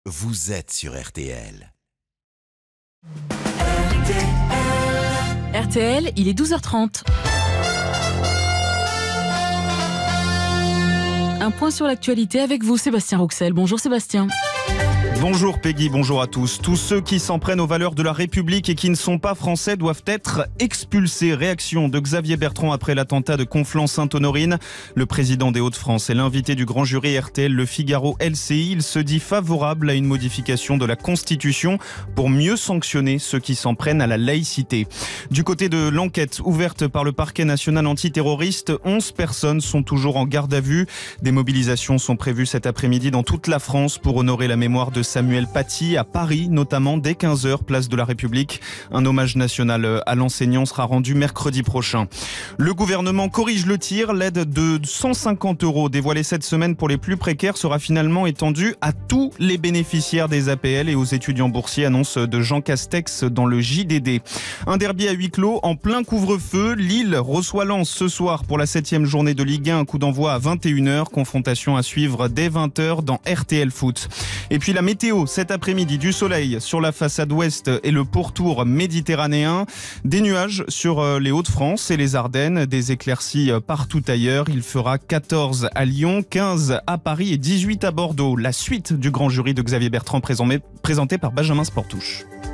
vous êtes sur RTL. RTL, il est 12h30. Un point sur l'actualité avec vous, Sébastien Rouxel. Bonjour Sébastien. Bonjour Peggy, bonjour à tous. Tous ceux qui s'en prennent aux valeurs de la République et qui ne sont pas français doivent être expulsés. Réaction de Xavier Bertrand après l'attentat de Conflans-Sainte-Honorine. Le président des Hauts-de-France est l'invité du grand jury RTL Le Figaro LCI. Il se dit favorable à une modification de la Constitution pour mieux sanctionner ceux qui s'en prennent à la laïcité. Du côté de l'enquête ouverte par le parquet national antiterroriste, 11 personnes sont toujours en garde à vue. Des mobilisations sont prévues cet après-midi dans toute la France pour honorer la mémoire de Samuel Paty à Paris, notamment dès 15h, place de la République. Un hommage national à l'enseignant sera rendu mercredi prochain. Le gouvernement corrige le tir. L'aide de 150 € dévoilée cette semaine pour les plus précaires sera finalement étendue à tous les bénéficiaires des APL et aux étudiants boursiers, annonce de Jean Castex dans le JDD. Un derby à huis clos en plein couvre-feu. Lille reçoit Lens ce soir pour la 7e journée de Ligue 1. Un coup d'envoi à 21h. Confrontation à suivre dès 20h dans RTL Foot. Et puis la météo, cet après-midi, du soleil sur la façade ouest et le pourtour méditerranéen. Des nuages sur les Hauts-de-France et les Ardennes. Des éclaircies partout ailleurs. Il fera 14 à Lyon, 15 à Paris et 18 à Bordeaux. La suite du grand jury de Xavier Bertrand présenté par Benjamin Sportouche.